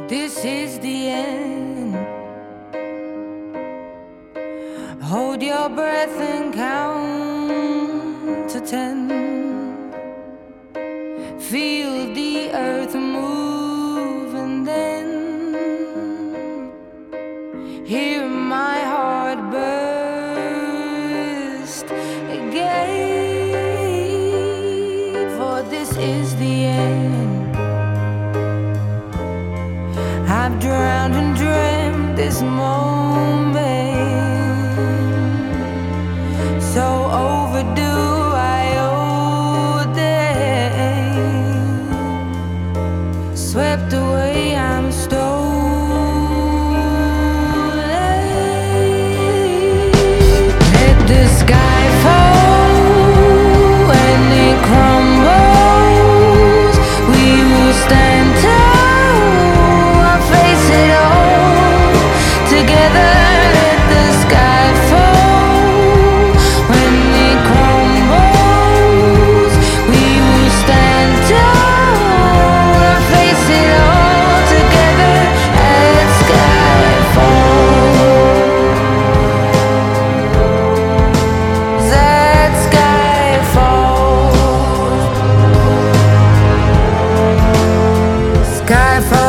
This is the end. Hold your breath and count to 10. Feel the earth move and then hear my heart burst again. For this is the end. I've drowned and dreamt this moment, so overdue I owe them. Swept away, I'm stolen. Let the sky fall when it crumbles. We will stand tall. Together, let the sky fall. When it crumbles, we will stand tall and face it all together as sky falls. That sky falls. Sky falls.